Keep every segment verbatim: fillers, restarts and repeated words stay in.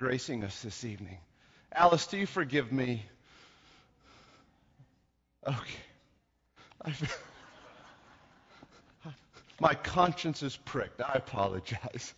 gracing us this evening. Alice, do you forgive me? Okay. I, my conscience is pricked. I apologize.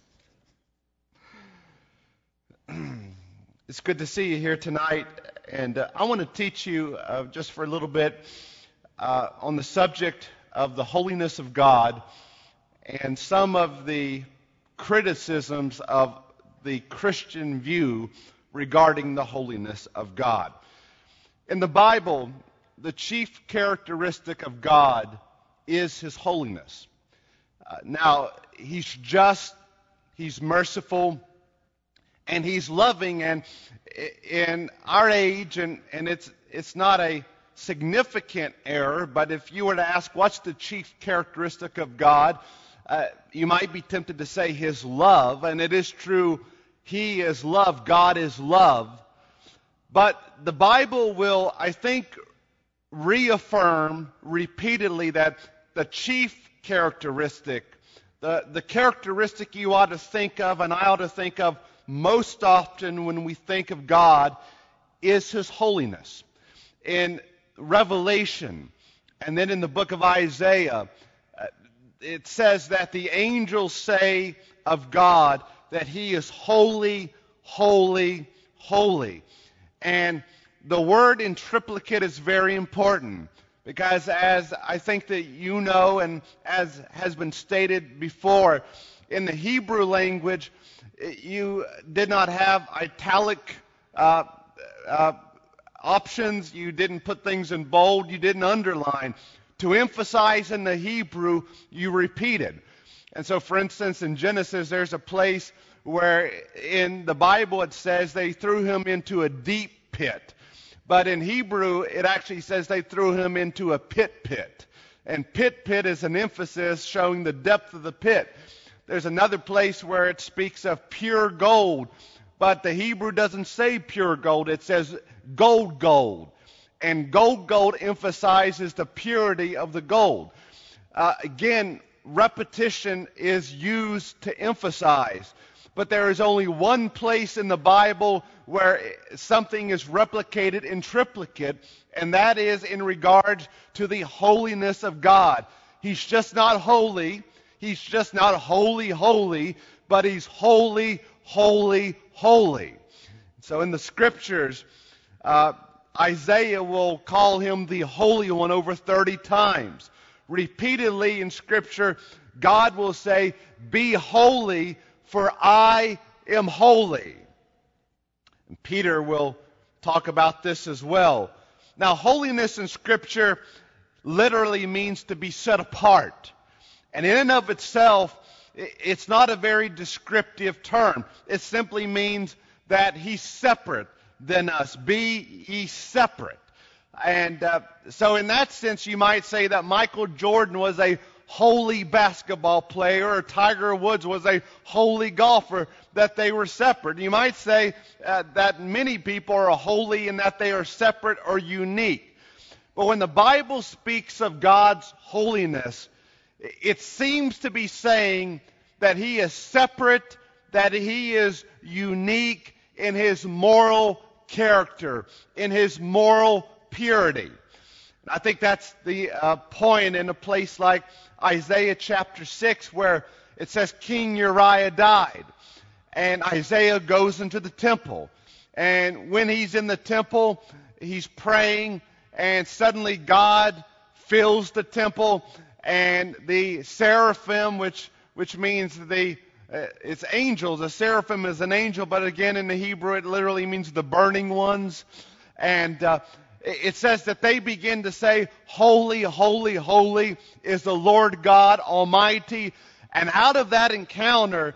It's good to see you here tonight, and uh, I want to teach you uh, just for a little bit uh, on the subject of the holiness of God and some of the criticisms of the Christian view regarding the holiness of God. In the Bible, the chief characteristic of God is His holiness. Uh, now, He's just, He's merciful, and He's loving, and in our age, and, and it's it's not a significant error, but if you were to ask what's the chief characteristic of God, uh, you might be tempted to say His love, and it is true, He is love, God is love. But the Bible will, I think, reaffirm repeatedly that the chief characteristic, the, the characteristic you ought to think of and I ought to think of most often when we think of God is His holiness. In Revelation and then in the book of Isaiah, uh, it says that the angels say of God that He is holy, holy, holy. And the word in triplicate is very important because, as I think that you know and as has been stated before, in the Hebrew language, you did not have italic uh, uh, options. You didn't put things in bold. You didn't underline. To emphasize in the Hebrew, you repeated. And so, for instance, in Genesis, there's a place where in the Bible it says they threw him into a deep pit. But in Hebrew, it actually says they threw him into a pit pit. And pit pit is an emphasis showing the depth of the pit. There's another place where it speaks of pure gold. But the Hebrew doesn't say pure gold. It says gold gold. And gold gold emphasizes the purity of the gold. Uh, again, repetition is used to emphasize. But there is only one place in the Bible where something is replicated in triplicate, and that is in regard to the holiness of God. He's just not holy. He's just not holy, holy, but He's holy, holy, holy. So in the Scriptures, uh, Isaiah will call Him the Holy One over thirty times. Repeatedly in Scripture, God will say, "Be holy, for I am holy." And Peter will talk about this as well. Now, holiness in Scripture literally means to be set apart. And in and of itself, it's not a very descriptive term. It simply means that He's separate than us. Be ye separate. And uh, so in that sense, you might say that Michael Jordan was a holy basketball player, or Tiger Woods was a holy golfer, that they were separate. You might say uh, that many people are holy in that they are separate or unique. But when the Bible speaks of God's holiness, it seems to be saying that He is separate, that He is unique in His moral character, in His moral purity. And I think that's the uh, point in a place like Isaiah chapter six, where it says King Uriah died. And Isaiah goes into the temple. And when he's in the temple, he's praying, and suddenly God fills the temple, and the seraphim, which which means the uh, it's angels. A seraphim is an angel, but again in the Hebrew it literally means the burning ones. And uh, it says that they begin to say, "Holy, holy, holy is the Lord God Almighty." And out of that encounter,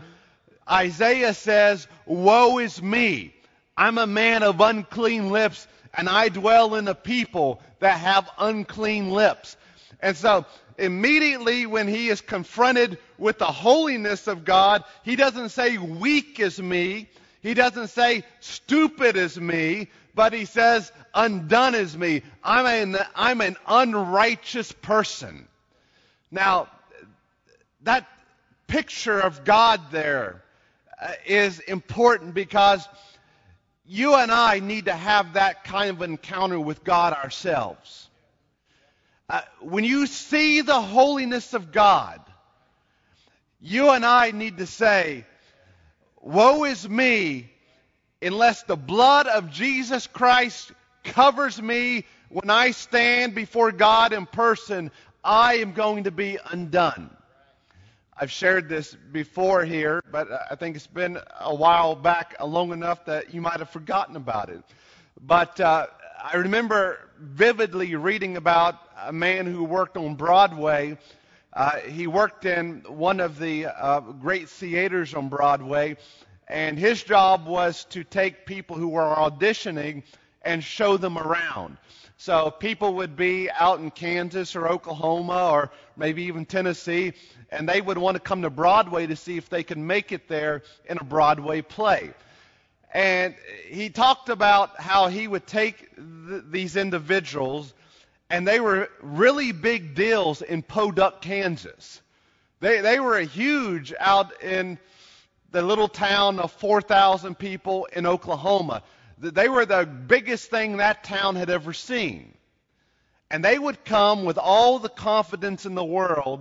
Isaiah says, "Woe is me. I'm a man of unclean lips, and I dwell in a people that have unclean lips." And so immediately when he is confronted with the holiness of God, he doesn't say, "Weak is me." He doesn't say, "Stupid is me." But he says, "Undone is me. I'm an, I'm an unrighteous person." Now, that picture of God there uh, is important because you and I need to have that kind of encounter with God ourselves. Uh, when you see the holiness of God, you and I need to say, woe is me, unless the blood of Jesus Christ covers me when I stand before God in person, I am going to be undone. I've shared this before here, but I think it's been a while back, long enough that you might have forgotten about it. But uh, I remember vividly reading about a man who worked on Broadway. Uh, he worked in one of the uh, great theaters on Broadway, and his job was to take people who were auditioning and show them around. So people would be out in Kansas or Oklahoma or maybe even Tennessee, and they would want to come to Broadway to see if they could make it there in a Broadway play. And he talked about how he would take th- these individuals, and they were really big deals in Podunk, Kansas. They they were huge out in the little town of four thousand people in Oklahoma. They were the biggest thing that town had ever seen. And they would come with all the confidence in the world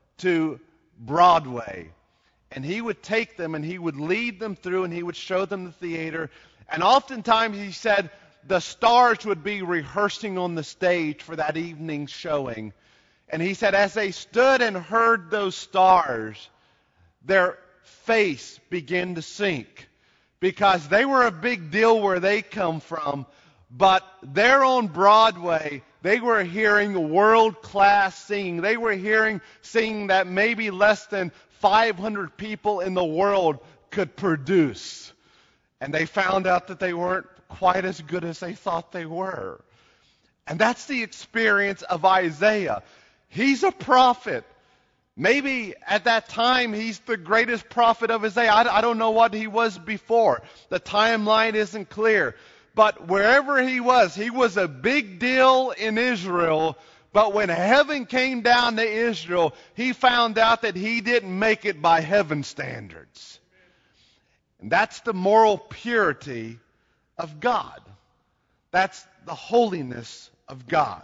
to Broadway. And he would take them and he would lead them through and he would show them the theater. And oftentimes he said the stars would be rehearsing on the stage for that evening's showing. And he said as they stood and heard those stars, their face began to sink. Because they were a big deal where they come from, but there on Broadway, they were hearing world-class singing. They were hearing singing that maybe less than five hundred people in the world could produce. And they found out that they weren't quite as good as they thought they were. And that's the experience of Isaiah. He's a prophet. Maybe at that time he's the greatest prophet of his day. I, I don't know what he was before. The timeline isn't clear. But wherever he was, he was a big deal in Israel. But when heaven came down to Israel, he found out that he didn't make it by heaven's standards. And that's the moral purity of God. That's the holiness of God.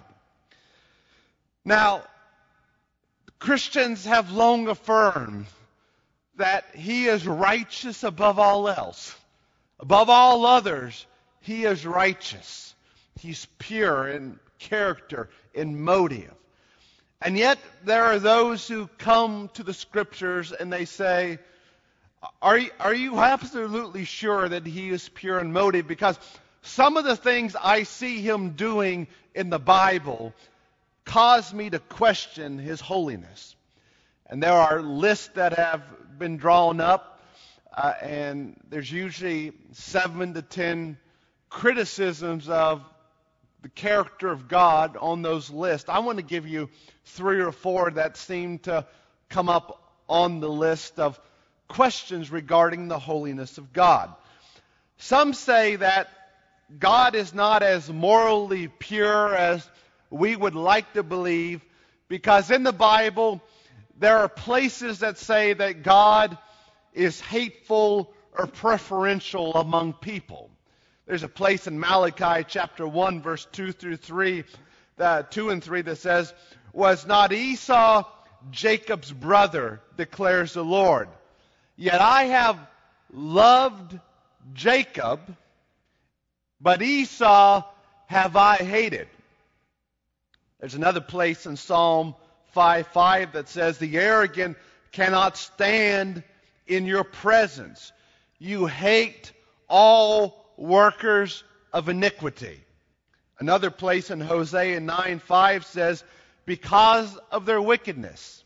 Now, Christians have long affirmed that he is righteous above all else. Above all others, he is righteous. He's pure in character, in motive. And yet there are those who come to the Scriptures and they say, are you, are you absolutely sure that he is pure in motive? Because some of the things I see him doing in the Bible cause me to question his holiness. And there are lists that have been drawn up, uh, and there's usually seven to ten criticisms of the character of God on those lists. I want to give you three or four that seem to come up on the list of questions regarding the holiness of God. Some say that God is not as morally pure as we would like to believe, because in the Bible there are places that say that God is hateful or preferential among people. There's a place in Malachi chapter one, verse two through three, uh, two and three that says, "Was not Esau Jacob's brother, declares the Lord. Yet I have loved Jacob, but Esau have I hated." There's another place in Psalm five five that says, "The arrogant cannot stand in your presence. You hate all workers of iniquity." Another place in Hosea nine five says, "Because of their wickedness."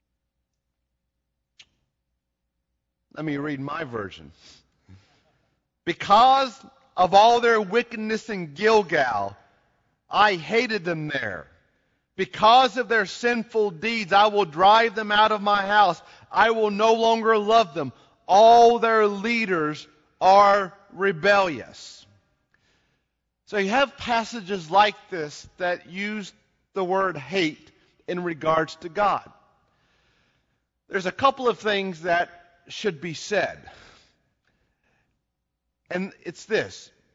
Let me read my version. "Because of all their wickedness in Gilgal, I hated them there. Because of their sinful deeds, I will drive them out of my house. I will no longer love them. All their leaders are rebellious." So you have passages like this that use the word hate in regards to God. There's a couple of things that should be said. And it's this.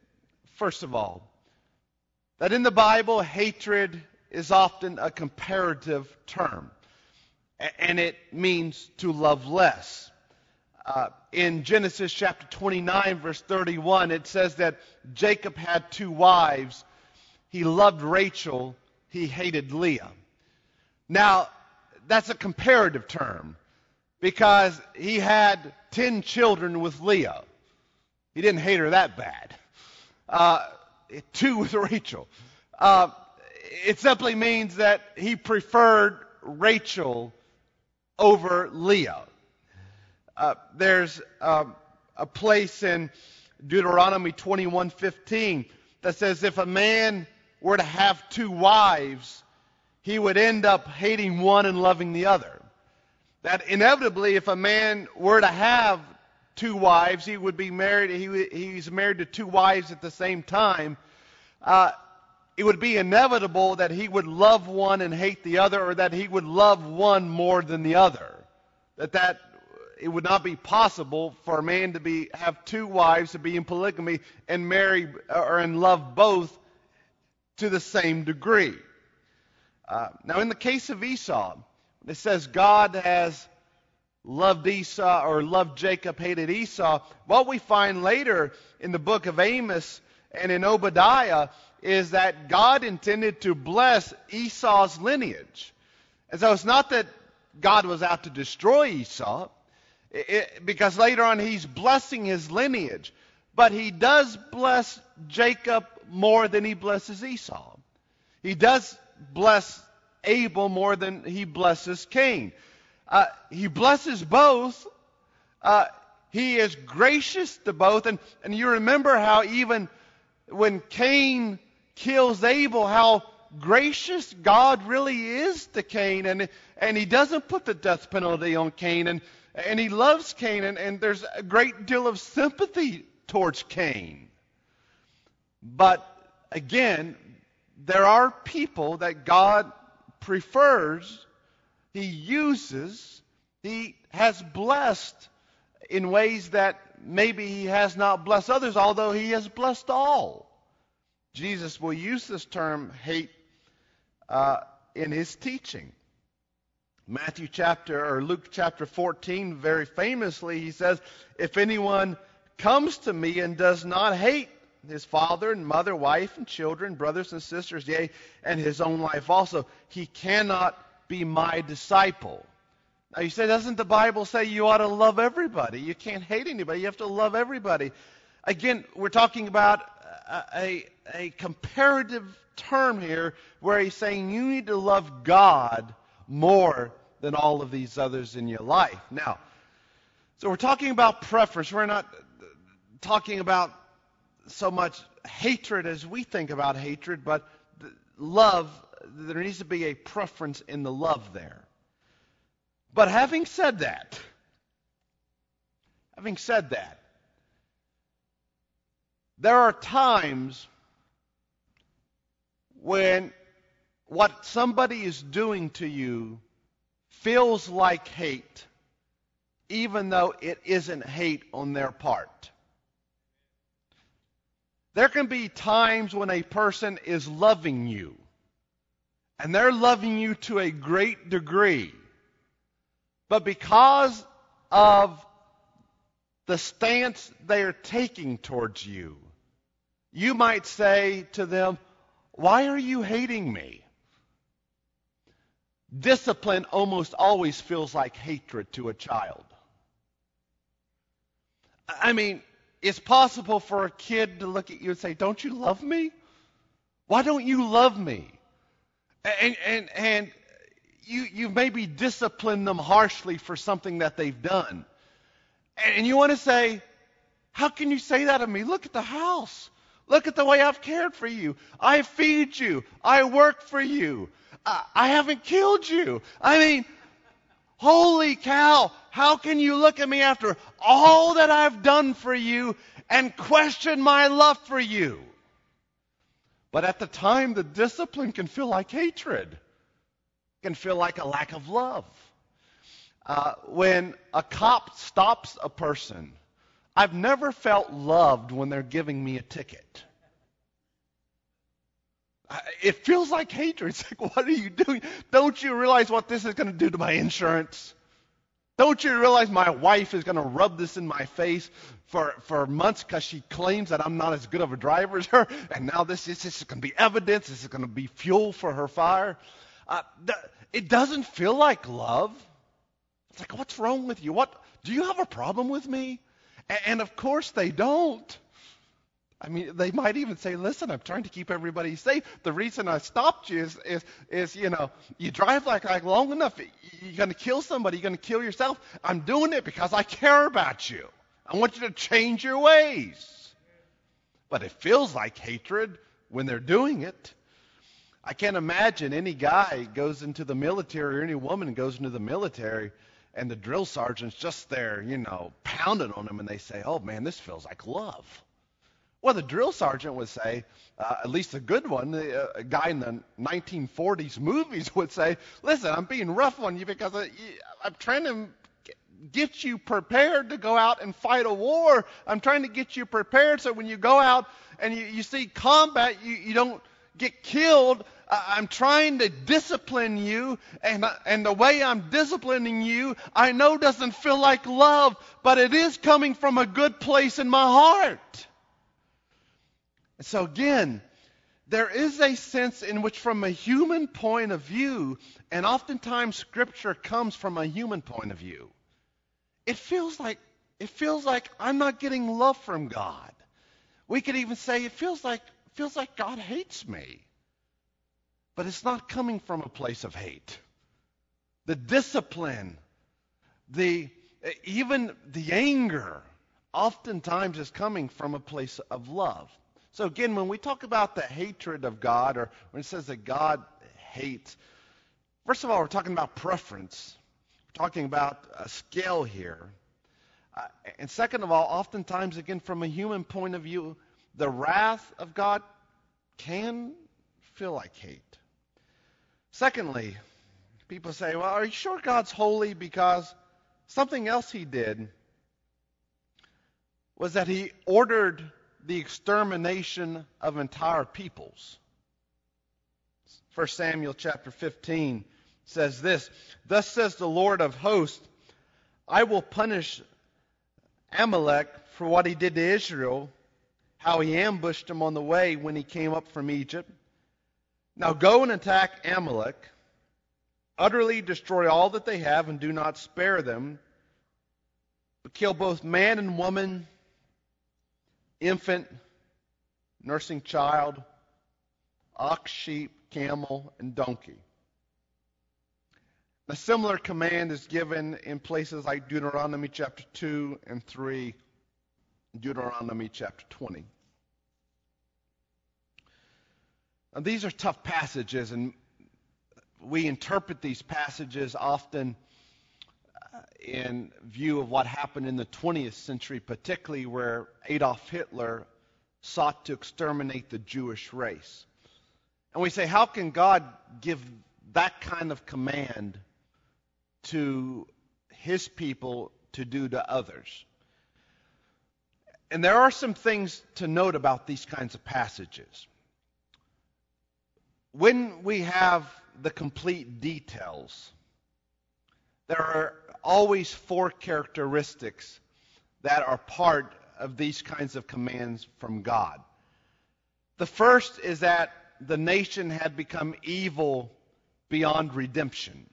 first of all, that in the Bible, hatred is often a comparative term, and it means to love less. Uh, in Genesis chapter twenty-nine, verse thirty-one, it says that Jacob had two wives. He loved Rachel, he hated Leah. Now, that's a comparative term because he had ten children with Leah. He didn't hate her that bad. Uh, two with Rachel. Uh, it simply means that he preferred Rachel over Leah. Uh, there's um, a place in Deuteronomy twenty-one fifteen that says if a man were to have two wives, he would end up hating one and loving the other. That inevitably, if a man were to have two wives, he would be married. He he's married to two wives at the same time. Uh, it would be inevitable that he would love one and hate the other, or that he would love one more than the other. That that it would not be possible for a man to be have two wives, to be in polygamy and marry or and love both to the same degree. Uh, now, in the case of Esau, it says God has loved Esau, or loved Jacob, hated Esau. What we find later in the book of Amos and in Obadiah is that God intended to bless Esau's lineage. And so it's not that God was out to destroy Esau, it, it, because later on he's blessing his lineage. But he does bless Jacob more than he blesses Esau. He does bless Abel more than he blesses Cain. Uh, he blesses both. Uh, he is gracious to both. And, and you remember how even when Cain kills Abel, how gracious God really is to Cain. And, and he doesn't put the death penalty on Cain. And, and he loves Cain. And, and there's a great deal of sympathy towards Cain. But again, there are people that God prefers, he uses, he has blessed in ways that maybe he has not blessed others, although he has blessed all. Jesus will use this term hate uh, in his teaching. Matthew chapter or Luke chapter fourteen, very famously, he says, if anyone comes to me and does not hate his father and mother, wife and children, brothers and sisters, yea, and his own life also, he cannot be my disciple. Now you say, doesn't the Bible say you ought to love everybody? You can't hate anybody. You have to love everybody. Again, we're talking about a, a, a comparative term here where he's saying you need to love God more than all of these others in your life. Now, so we're talking about preference. We're not talking about so much hatred as we think about hatred, but love, there needs to be a preference in the love there. But having said that, having said that, there are times when what somebody is doing to you feels like hate, even though it isn't hate on their part. There can be times when a person is loving you, and they're loving you to a great degree, but because of the stance they are taking towards you, you might say to them, why are you hating me? Discipline almost always feels like hatred to a child. I mean, it's possible for a kid to look at you and say, don't you love me? Why don't you love me? And and and you you maybe discipline them harshly for something that they've done. And you want to say, how can you say that of me? Look at the house. Look at the way I've cared for you. I feed you. I work for you. I, I haven't killed you. I mean, holy cow, how can you look at me after all that I've done for you and question my love for you? But at the time, the discipline can feel like hatred, can feel like a lack of love. Uh, when a cop stops a person, I've never felt loved when they're giving me a ticket. It feels like hatred. It's like, what are you doing? Don't you realize what this is going to do to my insurance? Don't you realize my wife is going to rub this in my face for, for months because she claims that I'm not as good of a driver as her, and now this is, this is going to be evidence. This is going to be fuel for her fire. Uh, th- it doesn't feel like love. It's like, what's wrong with you? What do you have a problem with me? And, and of course they don't. I mean, they might even say, listen, I'm trying to keep everybody safe. The reason I stopped you is, is, is you know, you drive like, like long enough, you're going to kill somebody, you're going to kill yourself. I'm doing it because I care about you. I want you to change your ways. But it feels like hatred when they're doing it. I can't imagine any guy goes into the military or any woman goes into the military and the drill sergeant's just there, you know, pounding on them, and they say, oh, man, this feels like love. Well, the drill sergeant would say, uh, at least a good one, the, uh, a guy in the nineteen forties movies would say, listen, I'm being rough on you because I, I'm trying to get you prepared to go out and fight a war. I'm trying to get you prepared so when you go out and you, you see combat, you, you don't get killed. Uh, I'm trying to discipline you, and, and the way I'm disciplining you, I know doesn't feel like love, but it is coming from a good place in my heart. So again, there is a sense in which from a human point of view, and oftentimes Scripture comes from a human point of view, it feels like it feels like I'm not getting love from God. We could even say it feels like feels like God hates me. But it's not coming from a place of hate. The discipline, the even the anger, oftentimes is coming from a place of love. So again, when we talk about the hatred of God, or when it says that God hates, first of all, we're talking about preference. We're talking about a scale here. Uh, and second of all, oftentimes, again, from a human point of view, the wrath of God can feel like hate. Secondly, people say, well, are you sure God's holy? Because something else he did was that he ordered the extermination of entire peoples. First Samuel chapter fifteen says this, thus says the Lord of hosts, I will punish Amalek for what he did to Israel, how he ambushed him on the way when he came up from Egypt. Now go and attack Amalek, utterly destroy all that they have and do not spare them, but kill both man and woman, infant, nursing child, ox, sheep, camel, and donkey. A similar command is given in places like Deuteronomy chapter two and three, Deuteronomy chapter twenty. Now, these are tough passages, and we interpret these passages often in view of what happened in the twentieth century, particularly where Adolf Hitler sought to exterminate the Jewish race. And we say, how can God give that kind of command to his people to do to others? And there are some things to note about these kinds of passages. When we have the complete details, there are always four characteristics that are part of these kinds of commands from God. The first is that the nation had become evil beyond redemption.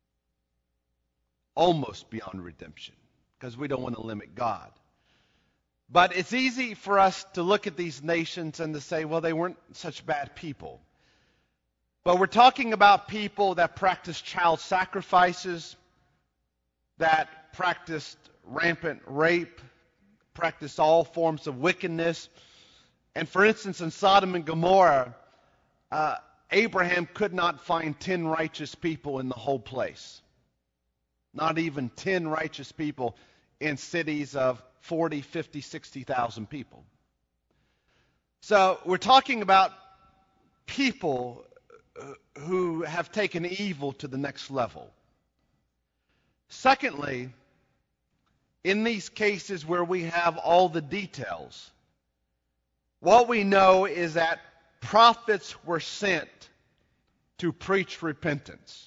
Almost beyond redemption, because we don't want to limit God. But it's easy for us to look at these nations and to say, well, they weren't such bad people. But we're talking about people that practiced child sacrifices, that practiced rampant rape, practiced all forms of wickedness. And for instance, in Sodom and Gomorrah, uh, Abraham could not find ten righteous people in the whole place. Not even ten righteous people in cities of forty, fifty, sixty thousand people. So we're talking about people who have taken evil to the next level. Secondly, in these cases where we have all the details, what we know is that prophets were sent to preach repentance.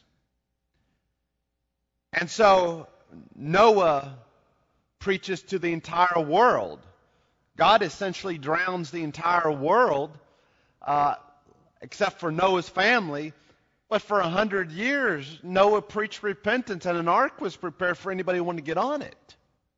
And so Noah preaches to the entire world. God essentially drowns the entire world, uh, except for Noah's family. But for a hundred years, Noah preached repentance, and an ark was prepared for anybody who wanted to get on it.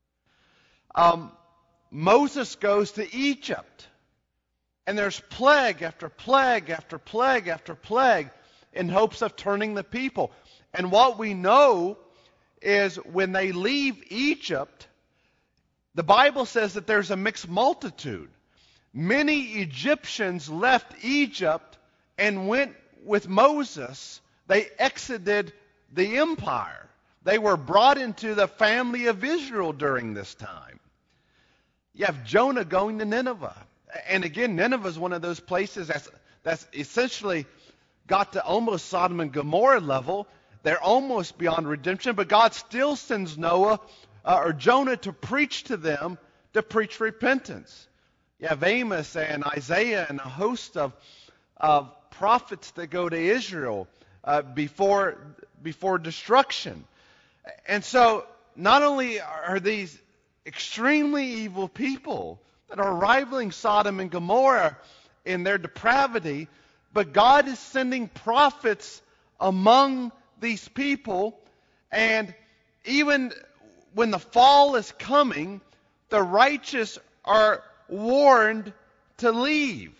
Um, Moses goes to Egypt, and there's plague after plague after plague after plague in hopes of turning the people. And what we know is when they leave Egypt, the Bible says that there's a mixed multitude. Many Egyptians left Egypt and went with Moses. They exited the empire. They were brought into the family of Israel during this time. You have Jonah going to Nineveh. And again, Nineveh is one of those places that's, that's essentially got to almost Sodom and Gomorrah level. They're almost beyond redemption, but God still sends Noah uh, or Jonah to preach to them, to preach repentance. You have Amos and Isaiah and a host of, of prophets that go to Israel uh, before, before destruction. And so not only are these extremely evil people that are rivaling Sodom and Gomorrah in their depravity, but God is sending prophets among these people, and even when the fall is coming, the righteous are warned to leave.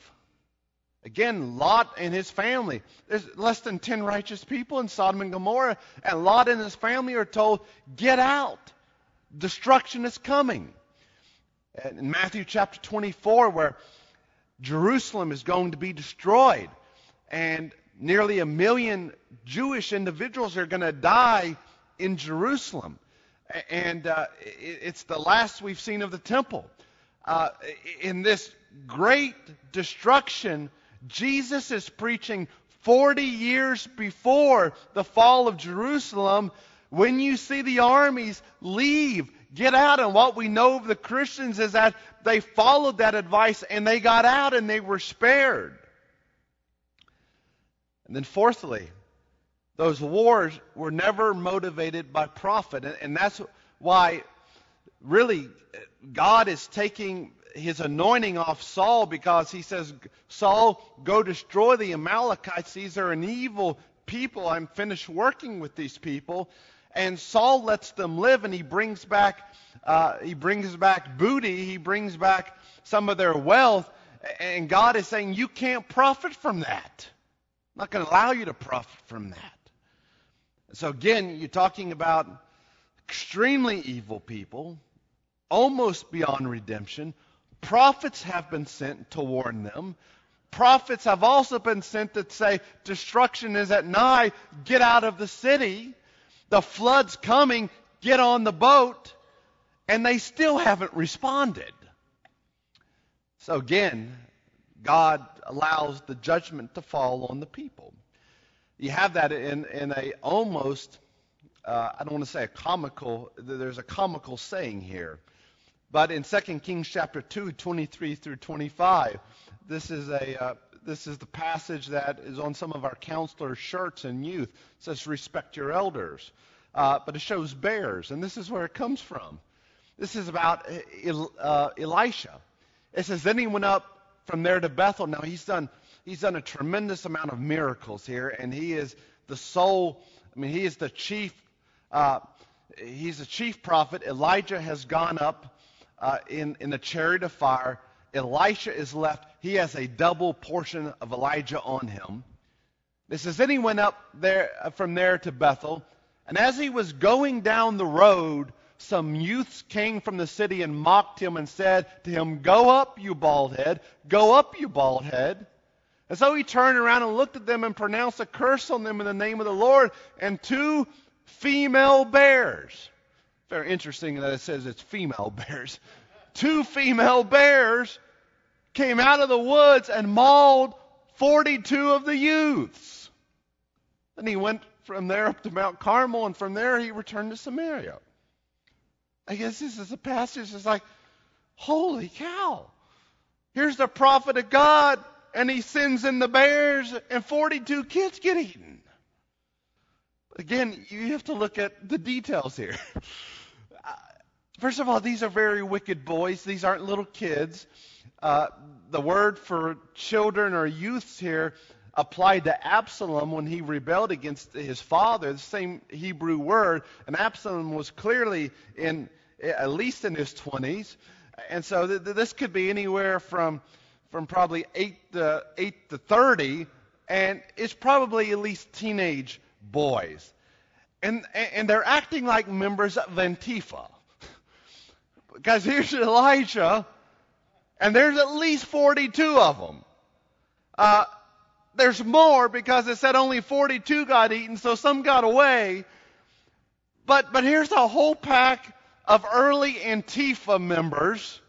Again, Lot and his family. There's less than ten righteous people in Sodom and Gomorrah, and Lot and his family are told, get out. Destruction is coming. And in Matthew chapter twenty-four, where Jerusalem is going to be destroyed, and nearly a million Jewish individuals are going to die in Jerusalem. And uh, it's the last we've seen of the temple. Uh, in this great destruction, Jesus is preaching forty years before the fall of Jerusalem. When you see the armies, leave, get out. And what we know of the Christians is that they followed that advice and they got out and they were spared. And then fourthly, those wars were never motivated by profit. And, and that's why really God is taking his anointing off Saul, because he says, Saul, go destroy the Amalekites. These are an evil people. I'm finished working with these people. And Saul lets them live, and he brings back uh, he brings back booty. He brings back some of their wealth. And God is saying, you can't profit from that. I'm not going to allow you to profit from that. So again, you're talking about extremely evil people, almost beyond redemption. Prophets have been sent to warn them. Prophets have also been sent to say, destruction is at nigh, get out of the city. The flood's coming, get on the boat. And they still haven't responded. So again, God allows the judgment to fall on the people. You have that in, in a almost, uh, I don't want to say a comical, there's a comical saying here. But in Second Kings chapter two, twenty-three through twenty-five, this is a uh, this is the passage that is on some of our counselors' shirts in youth. It says, respect your elders. Uh, but it shows bears, and this is where it comes from. This is about El, uh, Elisha. It says, then he went up from there to Bethel. Now he's done he's done a tremendous amount of miracles here, and he is the sole, I mean, he is the chief, uh, he's the chief prophet. Elijah has gone up uh, in, in a chariot of fire. Elisha is left. He has a double portion of Elijah on him. It says, then he went up there uh, from there to Bethel, and as he was going down the road, some youths came from the city and mocked him and said to him, go up, you bald head. Go up, you bald head. And so he turned around and looked at them and pronounced a curse on them in the name of the Lord. And two female bears. Very interesting that it says it's female bears. Two female bears came out of the woods and mauled forty-two of the youths. Then he went from there up to Mount Carmel, and from there he returned to Samaria. I guess this is a passage that's like, holy cow. Here's the prophet of God and he sends in the bears, and forty-two kids get eaten. But again, you have to look at the details here. First of all, these are very wicked boys. These aren't little kids. Uh, the word for children or youths here applied to Absalom when he rebelled against his father, the same Hebrew word. And Absalom was clearly in, at least in his twenties. And so th- th- this could be anywhere from, from probably eight to, eight to thirty. And it's probably at least teenage boys. And, and they're acting like members of Antifa. Because here's Elijah, and there's at least forty-two of them. Uh, there's more because it said only forty-two got eaten, so some got away. But, but here's a whole pack of early Antifa members.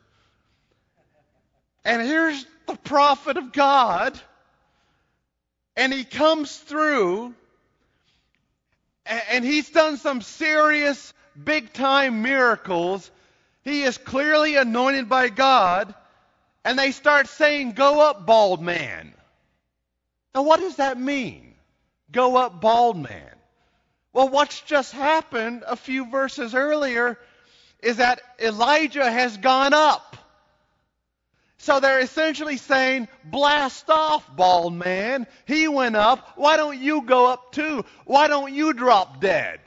And here's the prophet of God. And he comes through, and, and he's done some serious, big-time miracles. He is clearly anointed by God, and they start saying, "Go up, bald man." Now, what does that mean? Go up, bald man. Well, what's just happened a few verses earlier is that Elijah has gone up. So they're essentially saying, blast off, bald man. He went up. Why don't you go up too? Why don't you drop dead?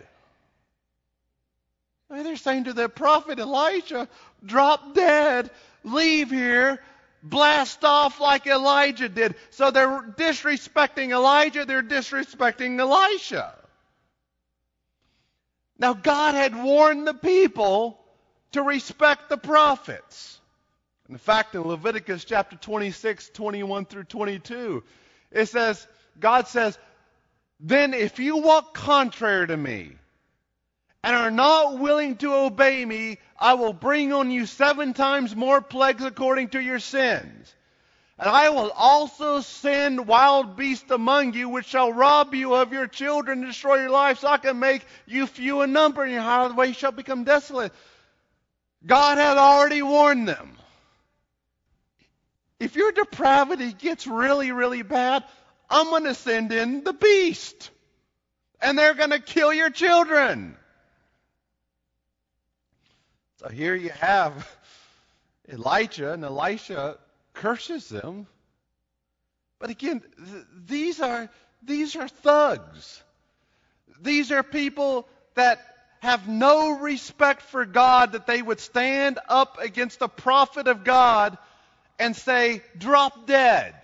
They're saying to the prophet Elijah, drop dead, leave here, blast off like Elijah did. So they're disrespecting Elijah, they're disrespecting Elisha. Now God had warned the people to respect the prophets. In fact, in Leviticus chapter twenty-six, twenty-one through twenty-two, it says, God says, "Then if you walk contrary to me, and are not willing to obey me, I will bring on you seven times more plagues according to your sins. And I will also send wild beasts among you, which shall rob you of your children and destroy your life, so I can make you few in number, and your highway shall become desolate." God had already warned them. If your depravity gets really, really bad, I'm going to send in the beast. And they're going to kill your children. So here you have Elijah, and Elisha curses them. But again, th- these are these are thugs. These are people that have no respect for God, that they would stand up against the prophet of God and say, "Drop dead."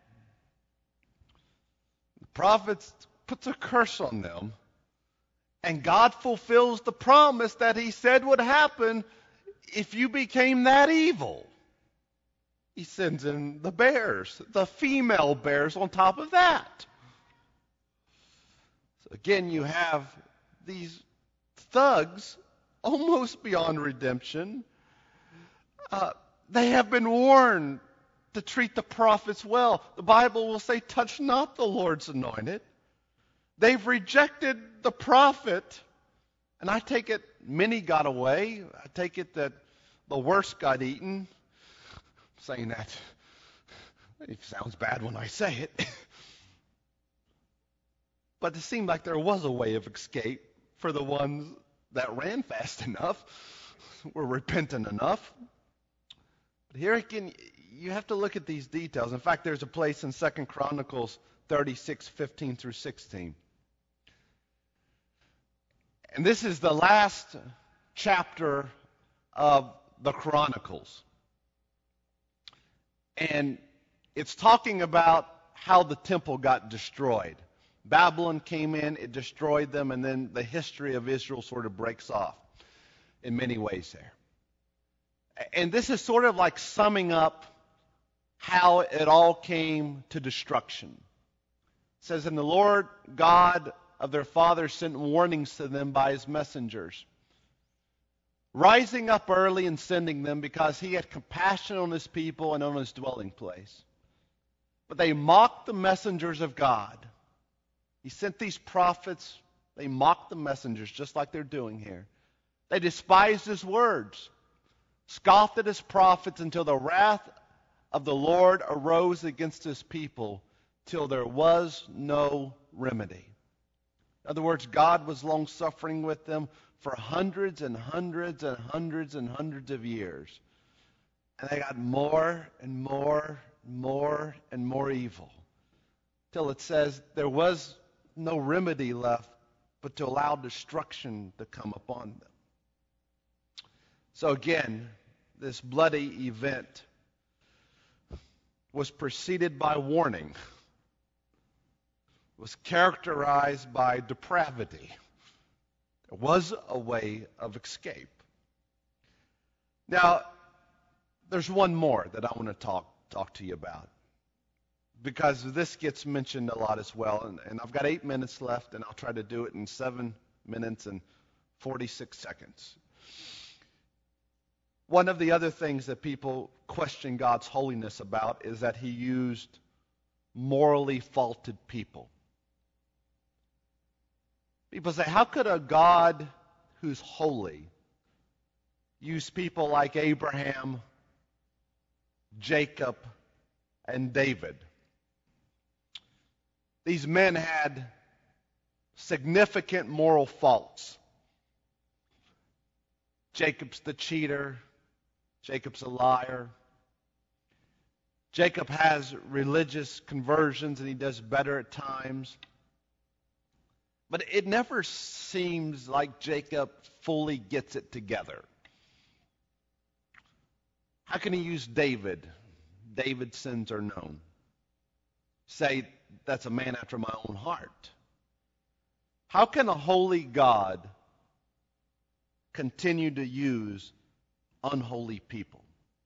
The prophet puts a curse on them. And God fulfills the promise that he said would happen if you became that evil. He sends in the bears, the female bears on top of that. So again, you have these thugs almost beyond redemption. Uh, they have been warned to treat the prophets well. The Bible will say, "Touch not the Lord's anointed." They've rejected the prophet, and I take it many got away. I take it that the worst got eaten. I'm saying that, it sounds bad when I say it. But it seemed like there was a way of escape for the ones that ran fast enough, were repentant enough. But here again, you have to look at these details. In fact, there's a place in Second Chronicles thirty-six, fifteen through sixteen. And this is the last chapter of the Chronicles. And it's talking about how the temple got destroyed. Babylon came in, it destroyed them, and then the history of Israel sort of breaks off in many ways there. And this is sort of like summing up how it all came to destruction. It says, "And the Lord God of their fathers sent warnings to them by his messengers, rising up early and sending them, because he had compassion on his people and on his dwelling place. But they mocked the messengers of God." He sent these prophets. They mocked the messengers, just like they're doing here. They despised his words, scoffed at his prophets, until the wrath of the Lord arose against his people till there was no remedy. In other words, God was long-suffering with them for hundreds and hundreds and hundreds and hundreds of years. And they got more and more and more and more evil. Till it says there was no remedy left but to allow destruction to come upon them. So again, this bloody event was preceded by warning, was characterized by depravity. There was a way of escape. Now, there's one more that I want to talk talk to you about, because this gets mentioned a lot as well. And, and I've got eight minutes left, and I'll try to do it in seven minutes and forty-six seconds. One of the other things that people question God's holiness about is that he used morally faulted people. People say, how could a God who's holy use people like Abraham, Jacob, and David? These men had significant moral faults. Jacob's the cheater. Jacob's a liar. Jacob has religious conversions and he does better at times. But it never seems like Jacob fully gets it together. How can he use David? David's sins are known. Say, that's a man after my own heart. How can a holy God continue to use unholy people?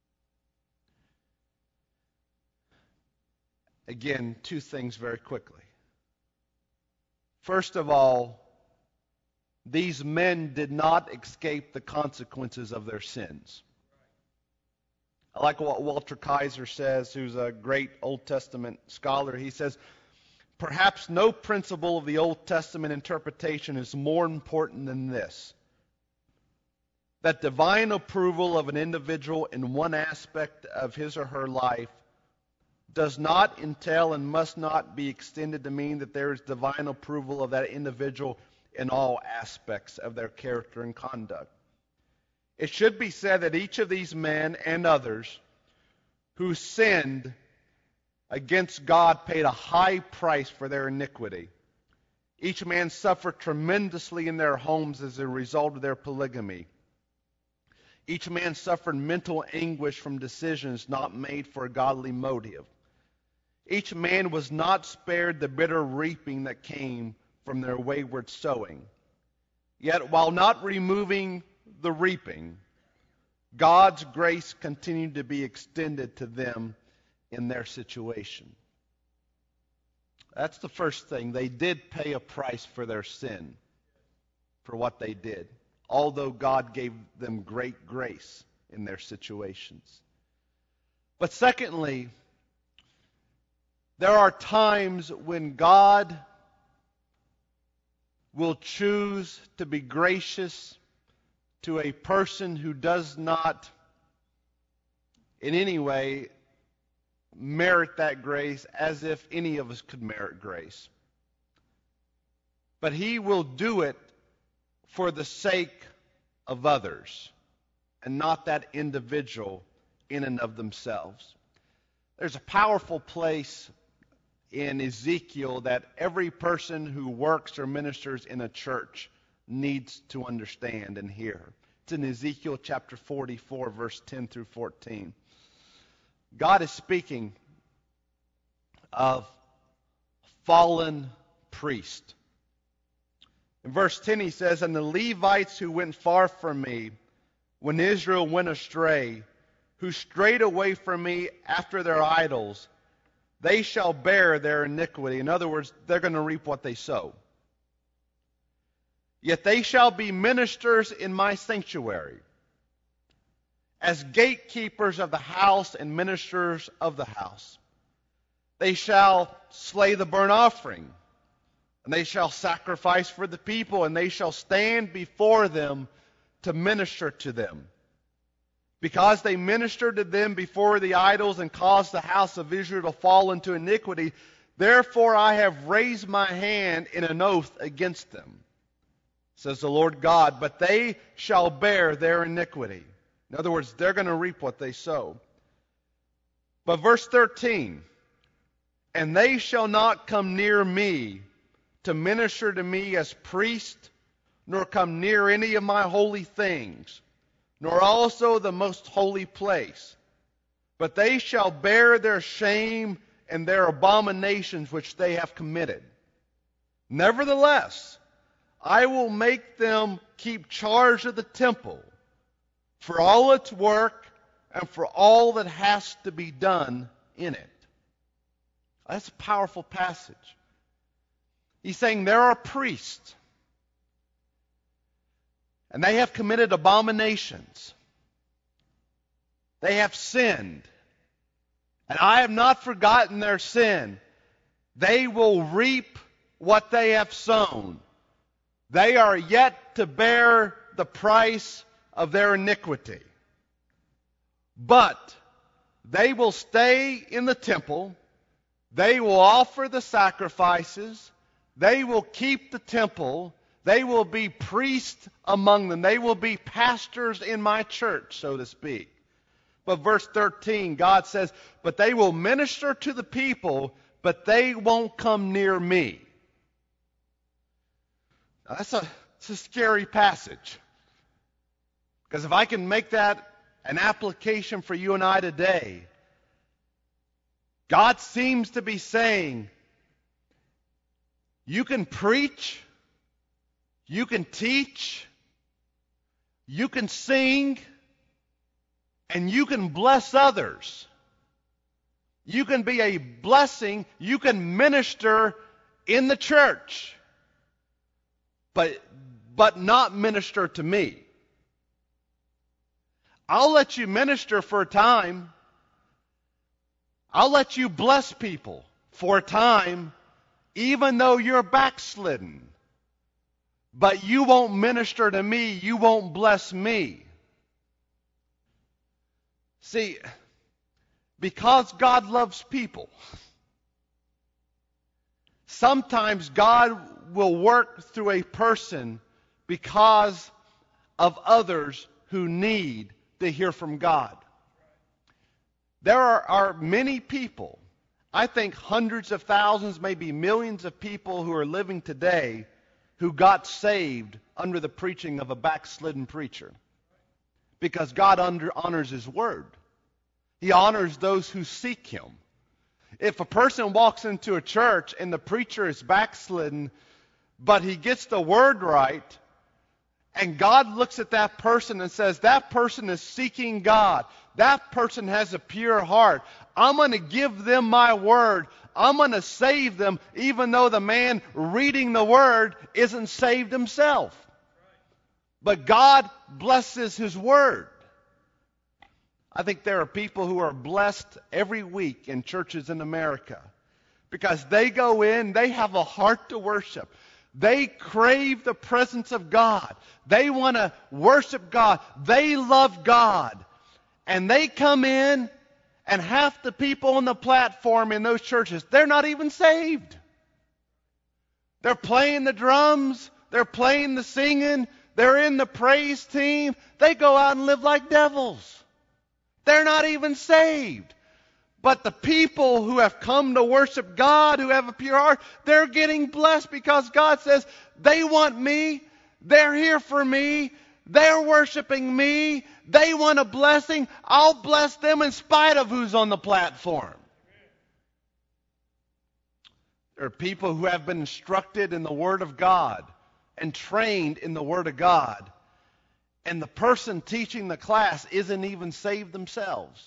Again, two things very quickly. First of all, these men did not escape the consequences of their sins. I like what Walter Kaiser says, who's a great Old Testament scholar. He says, perhaps no principle of the Old Testament interpretation is more important than this: that divine approval of an individual in one aspect of his or her life does not entail and must not be extended to mean that there is divine approval of that individual in all aspects of their character and conduct. It should be said that each of these men and others who sinned against God paid a high price for their iniquity. Each man suffered tremendously in their homes as a result of their polygamy. Each man suffered mental anguish from decisions not made for a godly motive. Each man was not spared the bitter reaping that came from their wayward sowing. Yet, while not removing the reaping, God's grace continued to be extended to them in their situation. That's the first thing. They did pay a price for their sin, for what they did, although God gave them great grace in their situations. But secondly, there are times when God will choose to be gracious to a person who does not in any way merit that grace, as if any of us could merit grace. But he will do it for the sake of others and not that individual in and of themselves. There's a powerful place in Ezekiel that every person who works or ministers in a church needs to understand and hear. It's in Ezekiel chapter forty-four, verse ten through fourteen. God is speaking of fallen priest. In verse ten he says, "And the Levites who went far from me, when Israel went astray, who strayed away from me after their idols, they shall bear their iniquity." In other words, they're going to reap what they sow. "Yet they shall be ministers in my sanctuary, as gatekeepers of the house and ministers of the house. They shall slay the burnt offering, and they shall sacrifice for the people, and they shall stand before them to minister to them. because they ministered to them before the idols and caused the house of Israel to fall into iniquity. Therefore I have raised my hand in an oath against them, says the Lord God, but they shall bear their iniquity. In other words, they're going to reap what they sow. But verse thirteen, and they shall not come near me to minister to me as priest, nor come near any of my holy things, nor also the most holy place. But they shall bear their shame and their abominations which they have committed. Nevertheless, I will make them keep charge of the temple for all its work and for all that has to be done in it. That's a powerful passage. He's saying there are priests, and they have committed abominations. They have sinned. And I have not forgotten their sin. They will reap what they have sown. They are yet to bear the price of their iniquity. But they will stay in the temple. They will offer the sacrifices. They will keep the temple. They will be priests among them. They will be pastors in my church, so to speak. But verse thirteen, God says, but they will minister to the people, but they won't come near me. Now, that's a, that's a scary passage. Because if I can make that an application for you and I today, God seems to be saying, you can preach, you can teach, you can sing, and you can bless others. You can be a blessing. You can minister in the church. But, but not minister to me. I'll let you minister for a time. I'll let you bless people for a time, even though you're backslidden. But you won't minister to me. You won't bless me. See, because God loves people, sometimes God will work through a person because of others who need to hear from God. There are, are many people, I think hundreds of thousands, maybe millions of people who are living today who got saved under the preaching of a backslidden preacher. Because God under, honors His Word. He honors those who seek Him. If a person walks into a church and the preacher is backslidden, but he gets the Word right, and God looks at that person and says, that person is seeking God. That person has a pure heart. I'm going to give them my Word. I'm going to save them, even though the man reading the Word isn't saved himself. But God blesses His Word. I think there are people who are blessed every week in churches in America because they go in, they have a heart to worship. They crave the presence of God. They want to worship God. They love God. And they come in, and half the people on the platform in those churches, they're not even saved. They're playing the drums. They're playing the singing. They're in the praise team. They go out and live like devils. They're not even saved. But the people who have come to worship God, who have a pure heart, they're getting blessed because God says, they want me. They're here for me. They're worshiping me. They want a blessing. I'll bless them in spite of who's on the platform. There are people who have been instructed in the Word of God and trained in the Word of God. And the person teaching the class isn't even saved themselves.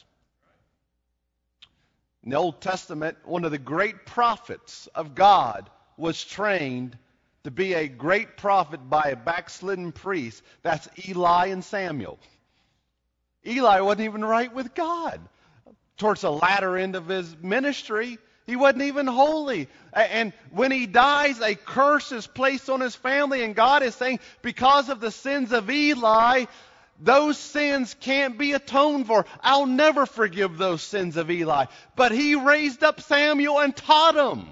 In the Old Testament, one of the great prophets of God was trained to be a great prophet by a backslidden priest. That's Eli and Samuel. Eli wasn't even right with God. Towards the latter end of his ministry, he wasn't even holy. And when he dies, a curse is placed on his family. And God is saying, because of the sins of Eli, those sins can't be atoned for. I'll never forgive those sins of Eli. But he raised up Samuel and taught him.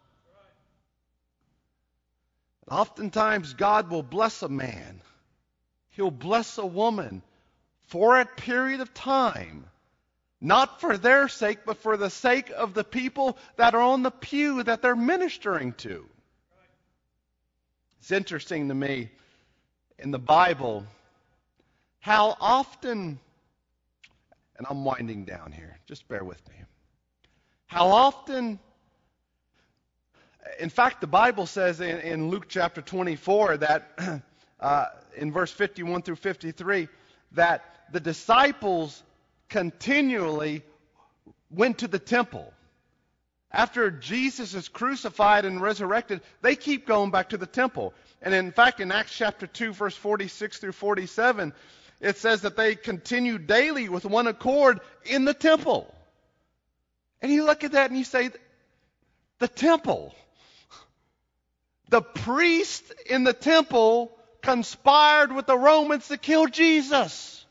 Oftentimes, God will bless a man. He'll bless a woman for a period of time. Not for their sake, but for the sake of the people that are on the pew that they're ministering to. It's interesting to me in the Bible how often, and I'm winding down here, just bear with me. How often, in fact, the Bible says in, in Luke chapter twenty-four that uh, in verse fifty-one through fifty-three that the disciples continually went to the temple. After Jesus is crucified and resurrected, they keep going back to the temple. And in fact, in Acts chapter two, verse forty-six through forty-seven, it says that they continue daily with one accord in the temple. And you look at that and you say, the temple. The priest in the temple conspired with the Romans to kill Jesus.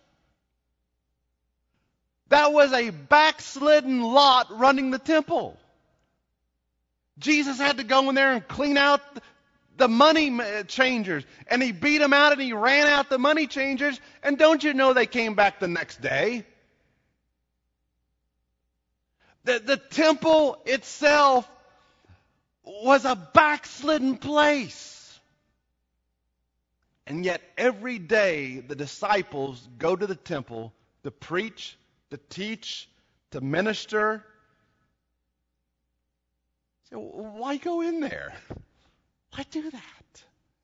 That was a backslidden lot running the temple. Jesus had to go in there and clean out the money changers. And he beat them out and he ran out the money changers. And don't you know they came back the next day? The, the temple itself was a backslidden place. And yet every day the disciples go to the temple to preach, to teach, to minister. So why go in there? Why do that?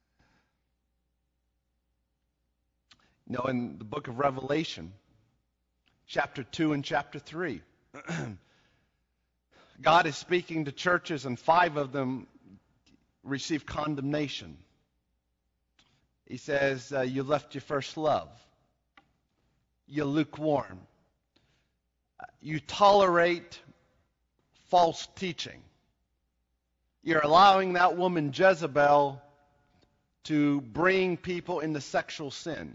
You know, in the book of Revelation, chapter two and chapter three, God is speaking to churches, and five of them receive condemnation. He says, uh, you left your first love. You're lukewarm. You tolerate false teaching. You're allowing that woman Jezebel to bring people into sexual sin.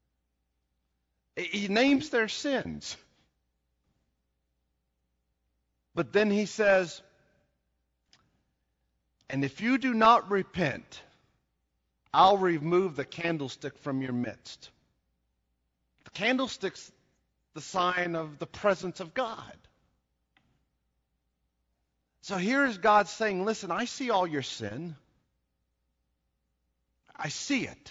He names their sins. But then he says, and if you do not repent, I'll remove the candlestick from your midst. The candlestick's the sign of the presence of God. So here is God saying, listen, I see all your sin. I see it.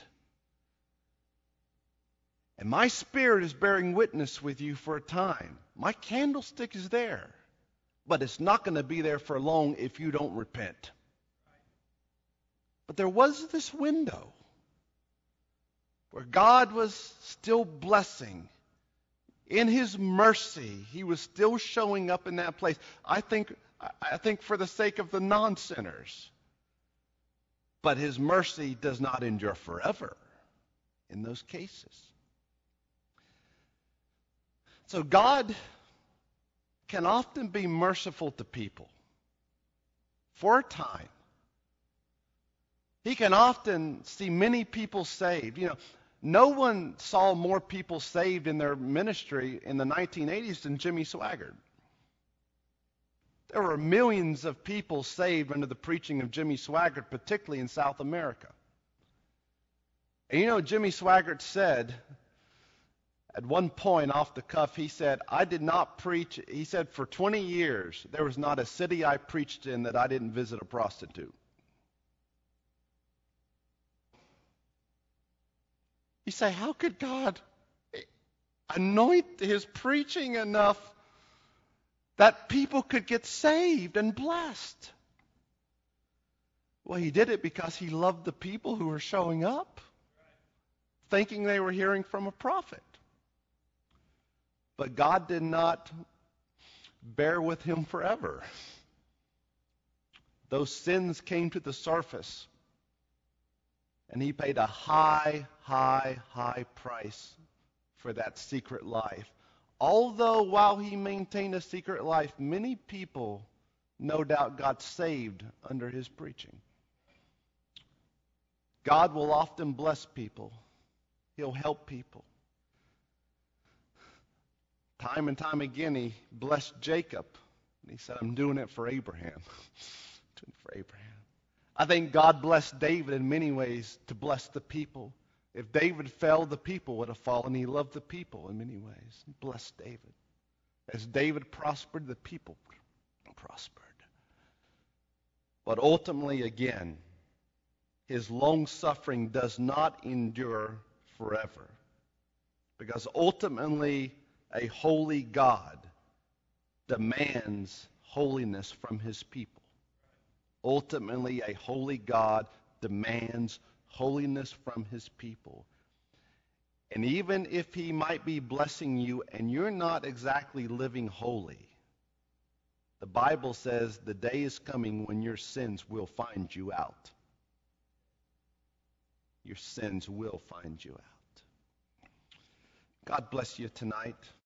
And my spirit is bearing witness with you for a time. My candlestick is there. But it's not going to be there for long if you don't repent. But there was this window where God was still blessing. In His mercy, He was still showing up in that place. I think, I think for the sake of the non-sinners. But His mercy does not endure forever in those cases. So God can often be merciful to people for a time. He can often see many people saved. You know, no one saw more people saved in their ministry in the nineteen eighties than Jimmy Swaggart. There were millions of people saved under the preaching of Jimmy Swaggart, particularly in South America. And you know, Jimmy Swaggart said, at one point off the cuff, he said, I did not preach, he said, for twenty years, there was not a city I preached in that I didn't visit a prostitute. You say, how could God anoint his preaching enough that people could get saved and blessed? Well, he did it because he loved the people who were showing up, thinking they were hearing from a prophet. But God did not bear with him forever. Those sins came to the surface. And he paid a high, high, high price for that secret life. Although while he maintained a secret life, many people no doubt got saved under his preaching. God will often bless people. He'll help people. Time and time again, he blessed Jacob. And he said, I'm doing it for Abraham. doing it for Abraham. I think God blessed David in many ways to bless the people. If David fell, the people would have fallen. He loved the people in many ways. He blessed David. As David prospered, the people prospered. But ultimately, again, his long suffering does not endure forever. Because ultimately, a holy God demands holiness from his people. Ultimately, a holy God demands holiness from his people. And even if he might be blessing you and you're not exactly living holy, the Bible says the day is coming when your sins will find you out. Your sins will find you out. God bless you tonight.